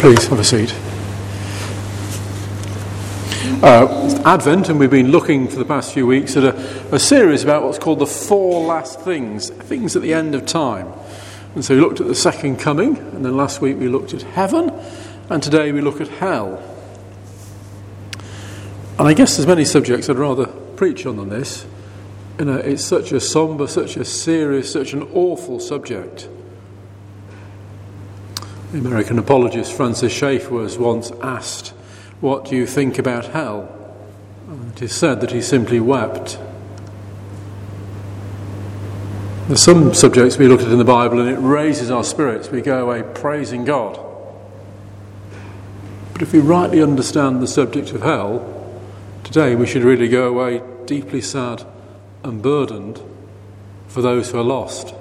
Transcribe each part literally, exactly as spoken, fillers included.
Please have a seat. Uh, Advent, and we've been looking for the past few weeks at a, a series about what's called the four last things, things at the end of time. And so we looked at the second coming, and then last week we looked at heaven, and today we look at hell. And I guess there's many subjects I'd rather preach on than this. You know, it's such a sombre, such a serious, such an awful subject. The American apologist Francis Schaeffer was once asked, "What do you think about hell?" And it is said that he simply wept. There's some subjects we look at in the Bible and it raises our spirits. We go away praising God. But if we rightly understand the subject of hell, today we should really go away deeply sad and burdened for those who are lost.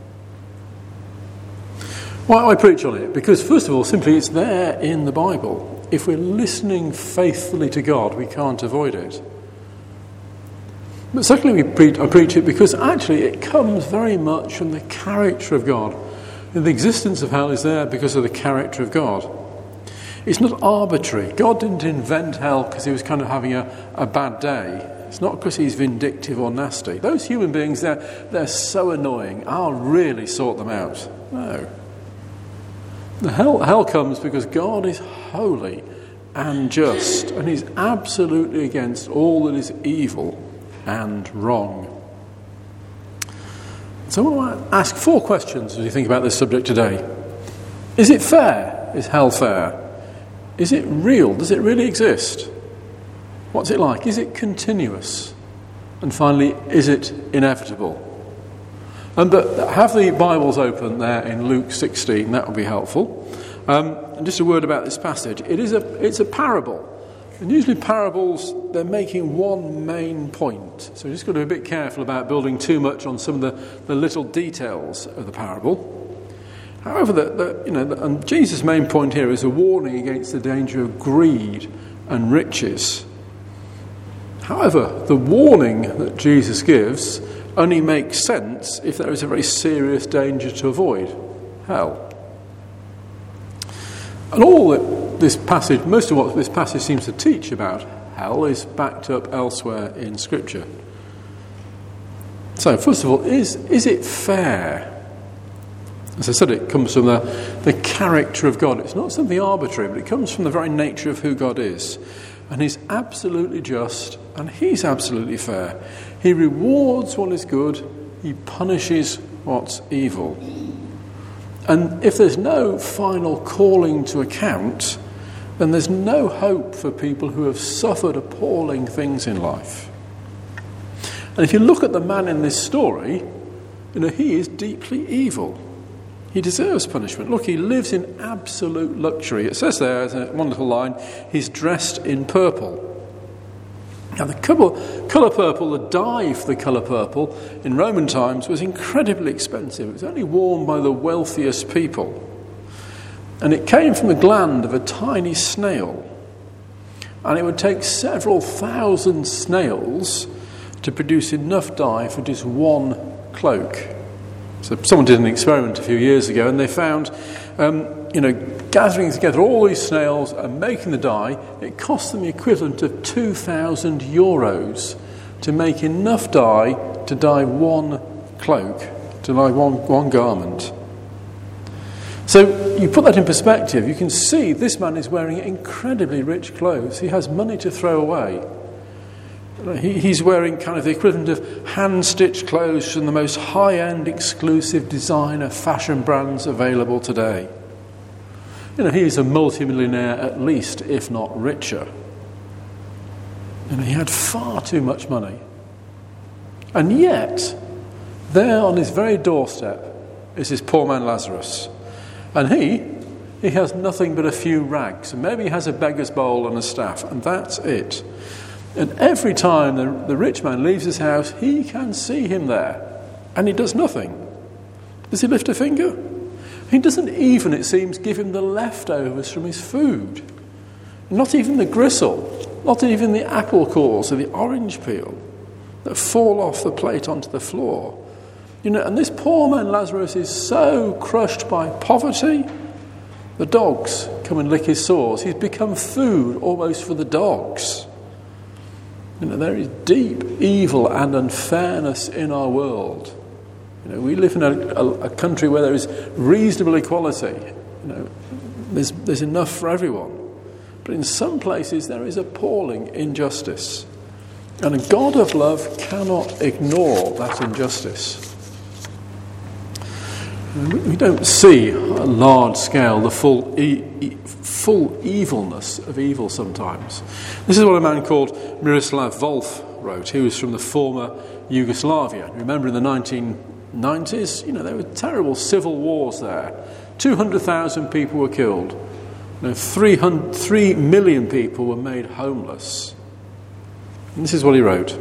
Why do I preach on it? Because first of all, simply it's there in the Bible. If we're listening faithfully to God, we can't avoid it. But secondly, we preach, I preach it because actually it comes very much from the character of God. And the existence of hell is there because of the character of God. It's not arbitrary. God didn't invent hell because he was kind of having a, a bad day. It's not because he's vindictive or nasty. Those human beings, they're, they're so annoying. I'll really sort them out. No. The hell, hell comes because God is holy and just, and he's absolutely against all that is evil and wrong. So I want to ask four questions as you think about this subject today. Is it fair? Is hell fair? Is it real? Does it really exist? What's it like? Is it continuous? And finally, is it inevitable? Um, but have the Bibles open there in Luke sixteen, that would be helpful. Um, and just a word about this passage. It is a, it's a parable. And usually parables, they're making one main point. So you've just got to be a bit careful about building too much on some of the, the little details of the parable. However, the, the, you know, the, and Jesus' main point here is a warning against the danger of greed and riches. However, the warning that Jesus gives only makes sense if there is a very serious danger to avoid, hell. And all that this passage, most of what this passage seems to teach about hell is backed up elsewhere in Scripture. So, first of all, is, is it fair? As I said, it comes from the, the character of God. It's not something arbitrary, but it comes from the very nature of who God is. And he's absolutely just, and he's absolutely fair. He rewards what is good, he punishes what's evil. And if there's no final calling to account, then there's no hope for people who have suffered appalling things in life. And if you look at the man in this story, you know, he is deeply evil. He deserves punishment. Look, he lives in absolute luxury. It says there, as a wonderful line, he's dressed in purple. Now, the colour purple, the dye for the colour purple, in Roman times was incredibly expensive. It was only worn by the wealthiest people. And it came from the gland of a tiny snail. And it would take several thousand snails to produce enough dye for just one cloak. So someone did an experiment a few years ago, and they found, um, you know, gathering together all these snails and making the dye, it cost them the equivalent of two thousand euros to make enough dye to dye one cloak, to dye one, one garment. So you put that in perspective, you can see this man is wearing incredibly rich clothes. He has money to throw away. He's wearing kind of the equivalent of hand-stitched clothes from the most high-end, exclusive designer fashion brands available today. You know, he's a multimillionaire at least, if not richer. And he had far too much money. And yet, there on his very doorstep is this poor man Lazarus. And he, he has nothing but a few rags. And maybe he has a beggar's bowl and a staff, and that's it. And every time the, the rich man leaves his house, he can see him there. And he does nothing. Does he lift a finger? He doesn't even, it seems, give him the leftovers from his food. Not even the gristle. Not even the apple cores or the orange peel that fall off the plate onto the floor. You know, and this poor man Lazarus is so crushed by poverty The dogs come and lick his sores. He's become food almost for the dogs. You know, there is deep evil and unfairness in our world. You know, we live in a, a, a country where there is reasonable equality. You know, there's, there's enough for everyone. But in some places there is appalling injustice. And a God of love cannot ignore that injustice. We don't see on a large scale the full e- e- full evilness of evil sometimes. This is what a man called Miroslav Volf wrote. He was from the former Yugoslavia. Remember in the nineteen nineties, you know, there were terrible civil wars there. two hundred thousand people were killed. You know, three hundred, three million people were made homeless. And this is what he wrote.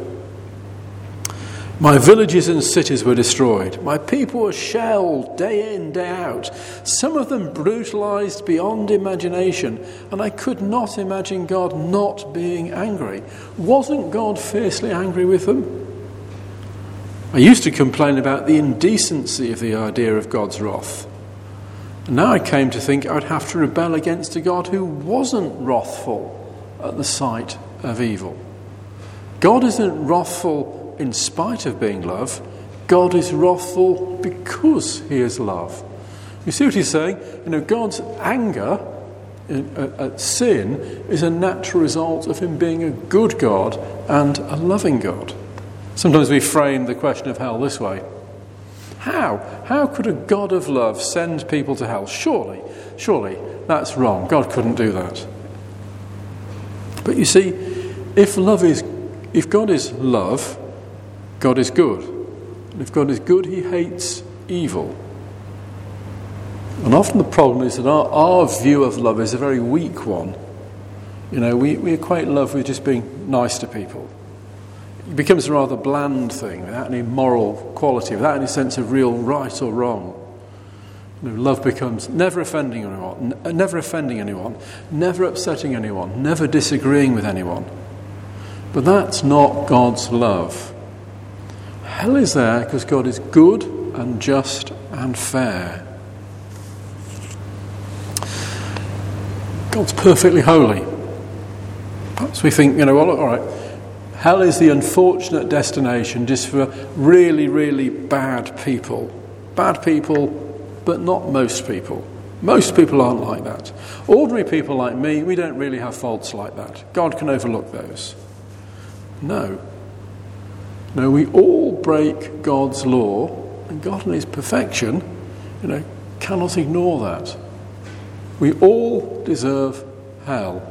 My villages and cities were destroyed. My people were shelled day in, day out. Some of them brutalized beyond imagination. And I could not imagine God not being angry. Wasn't God fiercely angry with them? I used to complain about the indecency of the idea of God's wrath. And now I came to think I'd have to rebel against a God who wasn't wrathful at the sight of evil. God isn't wrathful in spite of being love. God is wrathful because he is love. You see what he's saying? You know, God's anger at sin is a natural result of him being a good God and a loving God. Sometimes we frame the question of hell this way. How? How could a God of love send people to hell? Surely, surely that's wrong. God couldn't do that. But you see, if love is, if God is love, God is good. And if God is good, he hates evil. And often the problem is that our, our view of love is a very weak one. You know, we, we equate love with just being nice to people. It becomes a rather bland thing, without any moral quality, without any sense of real right or wrong. You know, love becomes never offending anyone, n- never offending anyone, never upsetting anyone, never disagreeing with anyone. But that's not God's love. Hell is there because God is good and just and fair. God's perfectly holy. Perhaps we think, you know, well, all right, hell is the unfortunate destination just for really, really bad people. Bad people, but not most people. Most people aren't like that. Ordinary people like me, we don't really have faults like that. God can overlook those. No. No, we all break God's law, and God in his perfection, you know, cannot ignore that. We all deserve hell.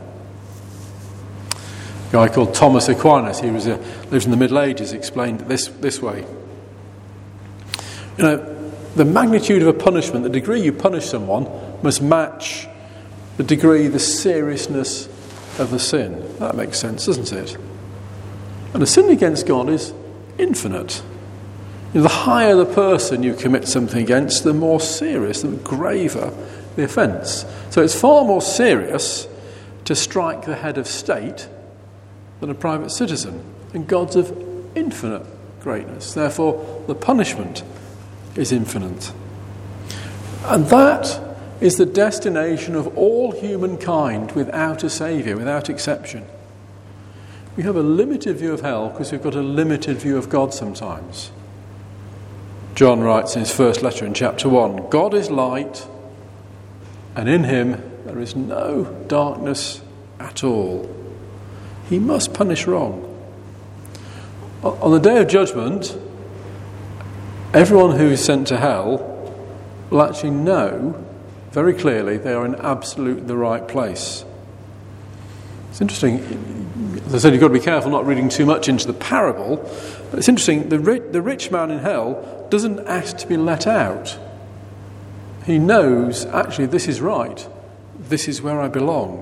A guy called Thomas Aquinas, he was a, lived in the Middle Ages, explained it this, this way. You know, the magnitude of a punishment, the degree you punish someone, must match the degree, the seriousness of the sin. That makes sense, doesn't it? And the sin against God is infinite. You know, the higher the person you commit something against, the more serious, the graver the offence. So it's far more serious to strike the head of state than a private citizen. And God's of infinite greatness. Therefore, the punishment is infinite. And that is the destination of all humankind without a saviour, without exception. We have a limited view of hell because we've got a limited view of God sometimes. John writes in his first letter in chapter one, God is light, and in him there is no darkness at all. He must punish wrong. On the day of judgment, everyone who is sent to hell will actually know very clearly they are in absolute the right place. It's interesting, as I said, you've got to be careful not reading too much into the parable, but it's interesting, the rich, the rich man in hell doesn't ask to be let out. He knows, actually, this is right. This is where I belong.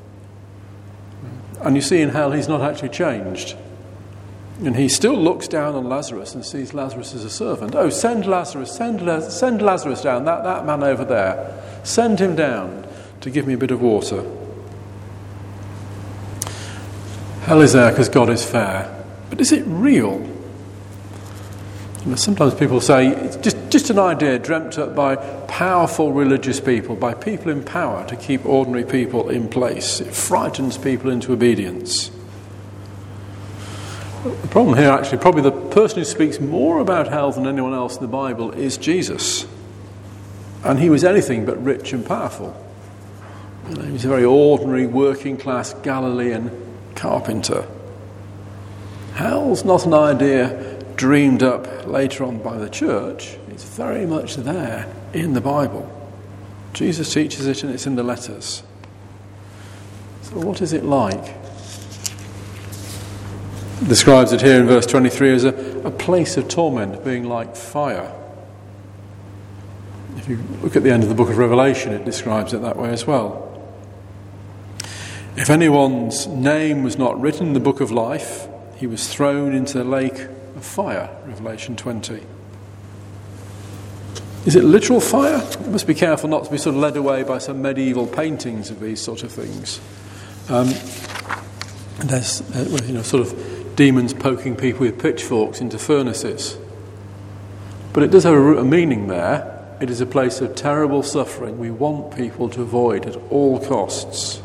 And you see in hell, he's not actually changed. And he still looks down on Lazarus and sees Lazarus as a servant. Oh, send Lazarus, send, La- send Lazarus down, that, that man over there. Send him down to give me a bit of water. Hell is there because God is fair. But is it real? You know, sometimes people say it's just, just an idea dreamt up by powerful religious people, by people in power to keep ordinary people in place. It frightens people into obedience. The problem here, actually, probably the person who speaks more about hell than anyone else in the Bible is Jesus. And he was anything but rich and powerful. You know, he was a very ordinary, working-class Galilean carpenter. Hell's not an idea dreamed up later on by the church. It's very much there in the Bible. Jesus teaches it, and it's in the letters. So what is it like? Describes it here in verse twenty-three as a, a place of torment, being like fire. If you look at the end of the book of Revelation, it describes it that way as well. If anyone's name was not written in the book of life, he was thrown into the lake of fire, Revelation twenty. Is it literal fire? You must be careful not to be sort of led away by some medieval paintings of these sort of things. Um, there's, uh, you know, sort of demons poking people with pitchforks into furnaces. But it does have a, a meaning there. It is a place of terrible suffering we want people to avoid at all costs.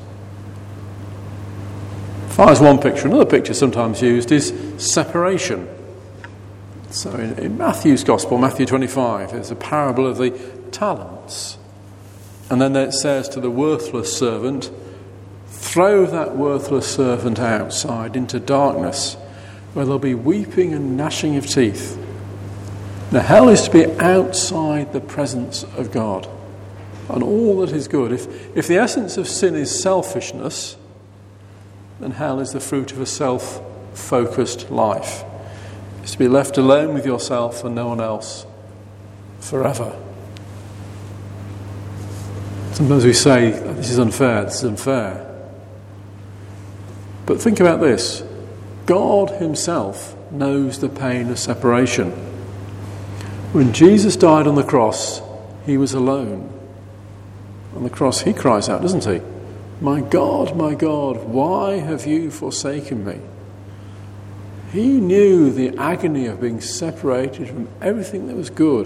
Fire is one picture. Another picture sometimes used is separation. So in, in Matthew's Gospel, Matthew twenty-five, there's a parable of the talents. And then it says to the worthless servant, throw that worthless servant outside into darkness, where there'll be weeping and gnashing of teeth. Now, hell is to be outside the presence of God and all that is good. If, if the essence of sin is selfishness, then hell is the fruit of a self-focused life. It's to be left alone with yourself and no one else forever. Sometimes we say, this is unfair, this is unfair. But think about this. God himself knows the pain of separation. When Jesus died on the cross, he was alone. On the cross, he cries out, doesn't he? My God, my God, why have you forsaken me? He knew the agony of being separated from everything that was good.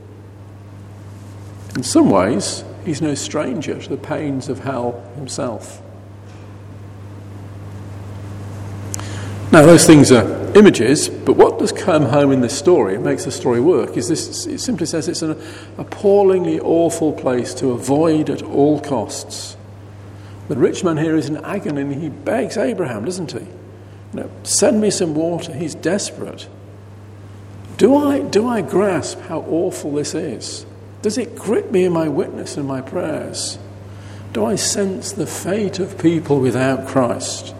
In some ways, he's no stranger to the pains of hell himself. Now, those things are images, but what does come home in this story, it makes the story work, is this: it simply says it's an appallingly awful place to avoid at all costs. The rich man here is in agony, and he begs Abraham, doesn't he? You know, send me some water. He's desperate. Do I, do I grasp how awful this is? Does it grip me in my witness and my prayers? Do I sense the fate of people without Christ?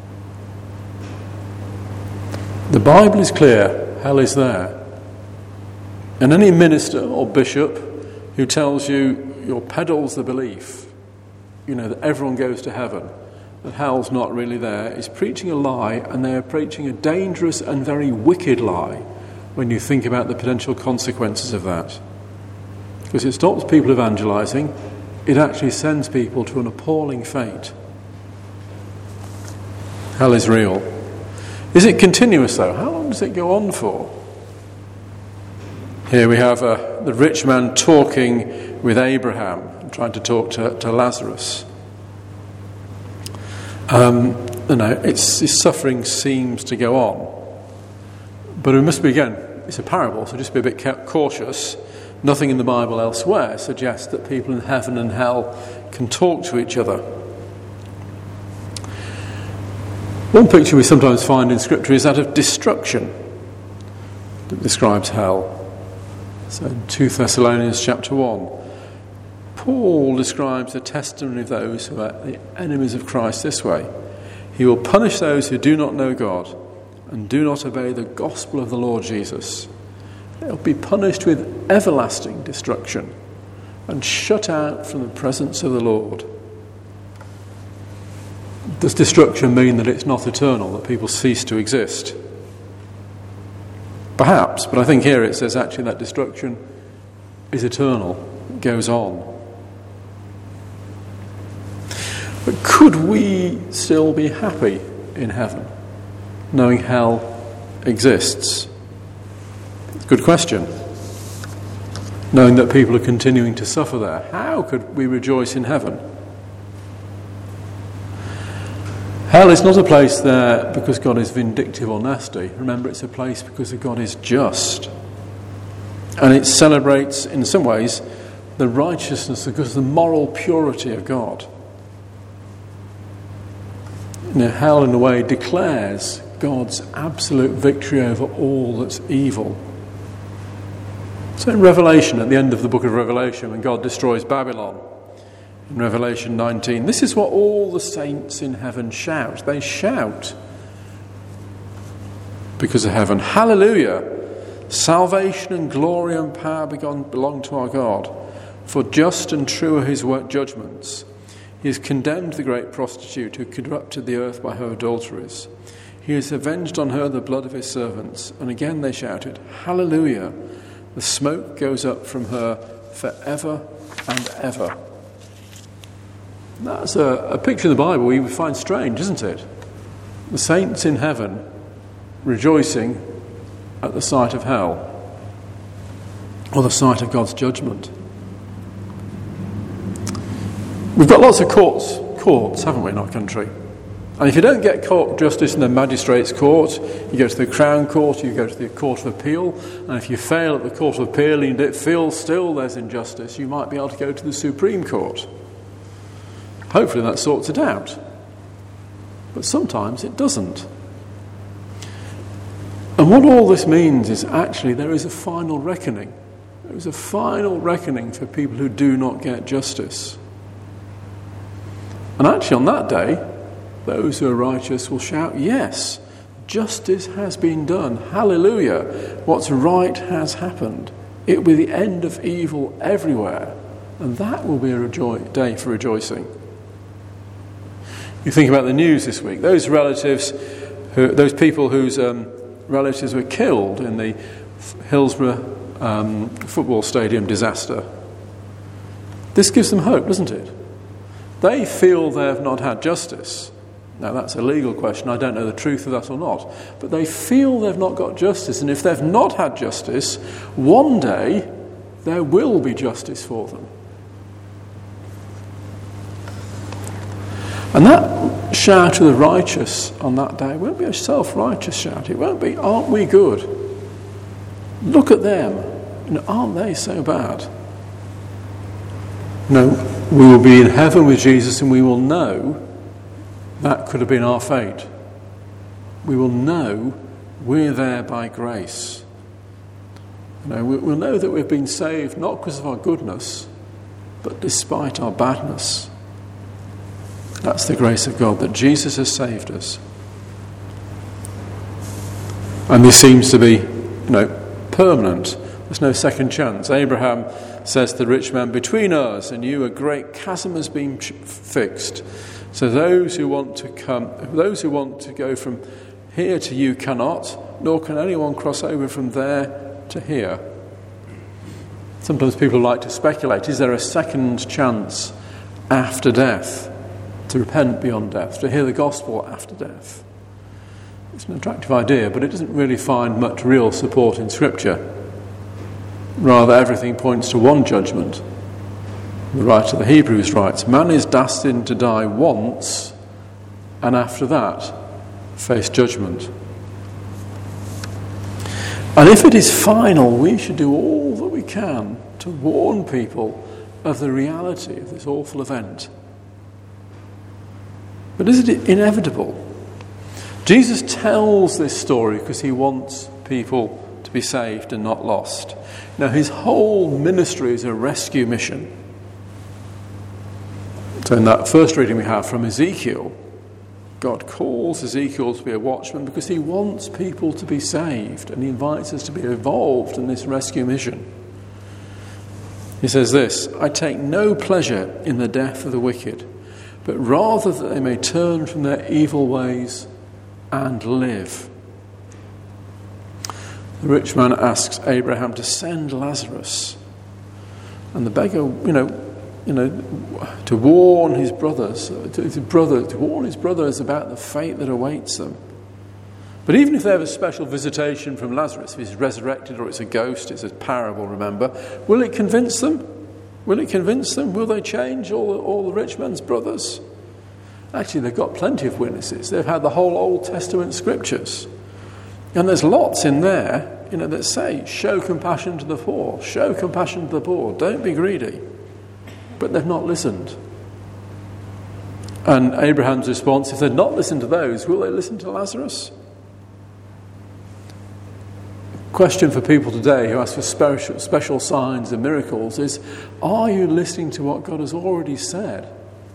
The Bible is clear, hell is there. And any minister or bishop who tells you, or peddles the belief, you know, that everyone goes to heaven, that hell's not really there, is preaching a lie, and they're preaching a dangerous and very wicked lie when you think about the potential consequences of that. Because it stops people evangelizing, it actually sends people to an appalling fate. Hell is real. Is it continuous, though? How long does it go on for? Here we have uh, the rich man talking with Abraham, trying to talk to, to Lazarus. Um, you know, it's, his suffering seems to go on. But it must be, again, it's a parable, so just be a bit cautious. Nothing in the Bible elsewhere suggests that people in heaven and hell can talk to each other. One picture we sometimes find in Scripture is that of destruction that describes hell. So in Second Thessalonians chapter one, Paul describes the testimony of those who are the enemies of Christ this way. He will punish those who do not know God and do not obey the gospel of the Lord Jesus. They'll be punished with everlasting destruction and shut out from the presence of the Lord. Does destruction mean that it's not eternal, that people cease to exist? Perhaps, but I think here it says actually that destruction is eternal, it goes on. But could we still be happy in heaven, knowing hell exists? Good question. Knowing that people are continuing to suffer there, how could we rejoice in heaven? Hell is not a place there because God is vindictive or nasty. Remember, it's a place because God is just. And it celebrates, in some ways, the righteousness, because the moral purity of God. You know, hell, in a way, declares God's absolute victory over all that's evil. So in Revelation, at the end of the book of Revelation, when God destroys Babylon, in Revelation nineteen, this is what all the saints in heaven shout. They shout because of heaven. Hallelujah! Salvation and glory and power belong to our God. For just and true are his judgments. He has condemned the great prostitute who corrupted the earth by her adulteries. He has avenged on her the blood of his servants. And again they shouted, Hallelujah! The smoke goes up from her forever and ever. That's a, a picture in the Bible we find strange, isn't it? The saints in heaven rejoicing at the sight of hell, or the sight of God's judgment. We've got lots of courts, courts, haven't we, in our country? And if you don't get court justice in the magistrate's court, you go to the Crown Court, you go to the Court of Appeal, and if you fail at the Court of Appeal and it feels still there's injustice, you might be able to go to the Supreme Court. Hopefully that sorts it out. But sometimes it doesn't. And what all this means is actually there is a final reckoning. There is a final reckoning for people who do not get justice. And actually on that day, those who are righteous will shout, yes, justice has been done. Hallelujah. What's right has happened. It will be the end of evil everywhere. And that will be a rejo- day for rejoicing. You think about the news this week. Those relatives, who, those people whose um, relatives were killed in the Hillsborough um, football stadium disaster. This gives them hope, doesn't it? They feel they have not had justice. Now that's a legal question, I don't know the truth of that or not. But they feel they've not got justice, and if they've not had justice, one day there will be justice for them. And that shout of the righteous on that day won't be a self-righteous shout. It won't be, aren't we good? Look at them. You know, aren't they so bad? No, we will be in heaven with Jesus and we will know that could have been our fate. We will know we're there by grace. You know, we'll know that we've been saved not because of our goodness, but despite our badness. That's the grace of God, that Jesus has saved us. And this seems to be, you know, permanent. There's no second chance. Abraham says to the rich man, between us and you a great chasm has been fixed. So those who want to come, those who want to go from here to you cannot, nor can anyone cross over from there to here. Sometimes people like to speculate, is there a second chance after death? To repent beyond death, to hear the gospel after death. It's an attractive idea, but it doesn't really find much real support in Scripture. Rather, everything points to one judgment. The writer of the Hebrews writes, man is destined to die once, and after that, face judgment. And if it is final, we should do all that we can to warn people of the reality of this awful event. But is it inevitable? Jesus tells this story because he wants people to be saved and not lost. Now, his whole ministry is a rescue mission. So in that first reading we have from Ezekiel, God calls Ezekiel to be a watchman because he wants people to be saved, and he invites us to be involved in this rescue mission. He says this, I take no pleasure in the death of the wicked, but rather that they may turn from their evil ways and live. The rich man asks Abraham to send Lazarus, and the beggar, you know, you know, to warn his brothers, to his brother, to warn his brothers about the fate that awaits them. But even if they have a special visitation from Lazarus, if he's resurrected or it's a ghost, it's a parable, remember, will it convince them? Will it convince them? Will they change, all, all the rich man's brothers? Actually, they've got plenty of witnesses. They've had the whole Old Testament scriptures. And there's lots in there, you know, that say, show compassion to the poor, show compassion to the poor, don't be greedy. But they've not listened. And Abraham's response, if they've not listened to those, will they listen to Lazarus? Question for people today who ask for special, special signs and miracles is, are you listening to what God has already said?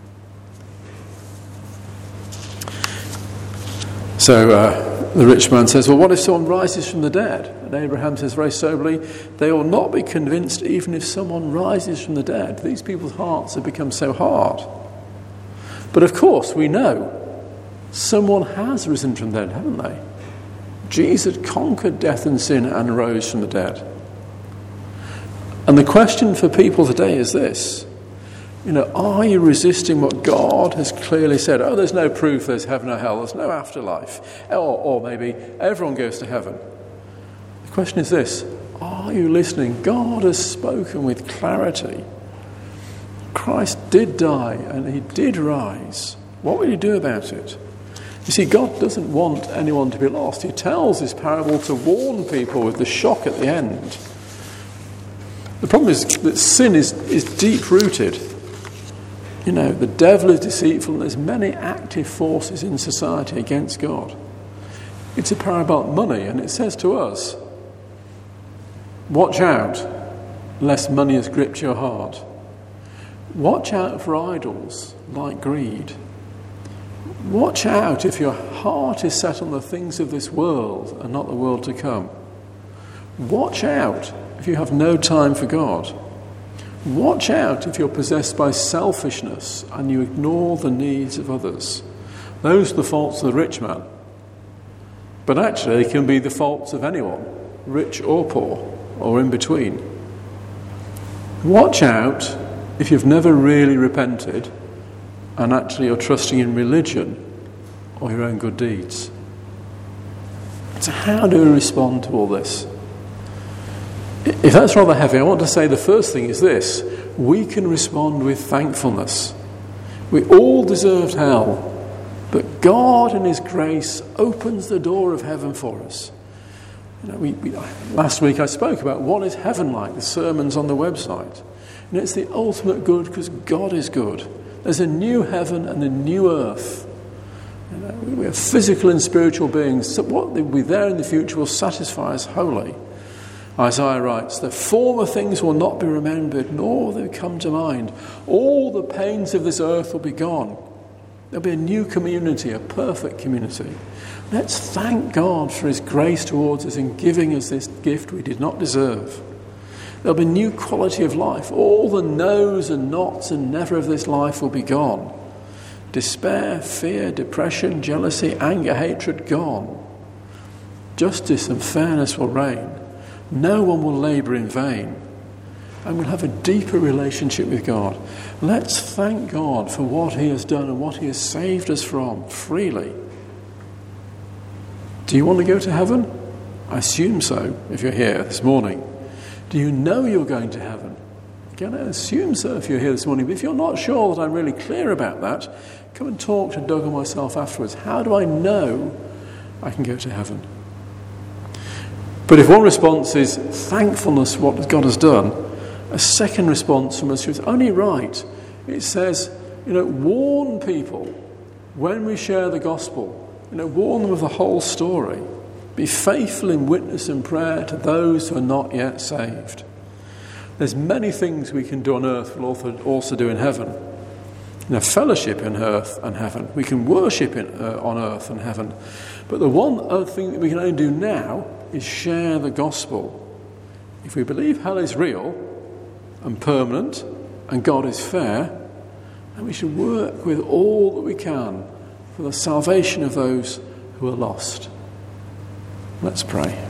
So uh, the rich man says, well, what if someone rises from the dead? And Abraham says very soberly, they will not be convinced even if someone rises from the dead. These people's hearts have become so hard. But of course we know someone has risen from the dead, haven't they? Jesus conquered death and sin and rose from the dead. And the question for people today is this. You know, are you resisting what God has clearly said? Oh, there's no proof there's heaven or hell. There's no afterlife. Or, or maybe everyone goes to heaven. The question is this. Are you listening? God has spoken with clarity. Christ did die and he did rise. What will you do about it? You see, God doesn't want anyone to be lost. He tells this parable to warn people with the shock at the end. The problem is that sin is, is deep-rooted. You know, the devil is deceitful and there's many active forces in society against God. It's a parable about money, and it says to us, watch out lest money has gripped your heart. Watch out for idols like greed. Watch out if your heart is set on the things of this world and not the world to come. Watch out if you have no time for God. Watch out if you're possessed by selfishness and you ignore the needs of others. Those are the faults of the rich man. But actually, they can be the faults of anyone, rich or poor, or in between. Watch out if you've never really repented and actually you're trusting in religion or your own good deeds. So how do we respond to all this? If that's rather heavy, I want to say the first thing is this. We can respond with thankfulness. We all deserved hell, but God in his grace opens the door of heaven for us. You know, we, we, last week I spoke about what is heaven like, the sermons on the website. And it's the ultimate good because God is good. There's a new heaven and a new earth. You know, we are physical and spiritual beings. So what will be there in the future will satisfy us wholly. Isaiah writes, the former things will not be remembered, nor will they come to mind. All the pains of this earth will be gone. There'll be a new community, a perfect community. Let's thank God for his grace towards us in giving us this gift we did not deserve. There'll be new quality of life. All the no's and nots and never of this life will be gone. Despair, fear, depression, jealousy, anger, hatred, gone. Justice and fairness will reign. No one will labour in vain. And we'll have a deeper relationship with God. Let's thank God for what he has done and what he has saved us from freely. Do you want to go to heaven? I assume so, if you're here this morning. Do you know you're going to heaven? Again, I assume so if you're here this morning. But if you're not sure that I'm really clear about that, come and talk to Doug or myself afterwards. How do I know I can go to heaven? But if one response is thankfulness for what God has done, a second response from us is only right. It says, you know, warn people when we share the gospel. You know, warn them of the whole story. Be faithful in witness and prayer to those who are not yet saved. There's many things we can do on earth we'll also do in heaven. You know, fellowship in earth and heaven. We can worship in, uh, on earth and heaven. But the one other thing that we can only do now is share the gospel. If we believe hell is real and permanent and God is fair, then we should work with all that we can for the salvation of those who are lost. Let's pray.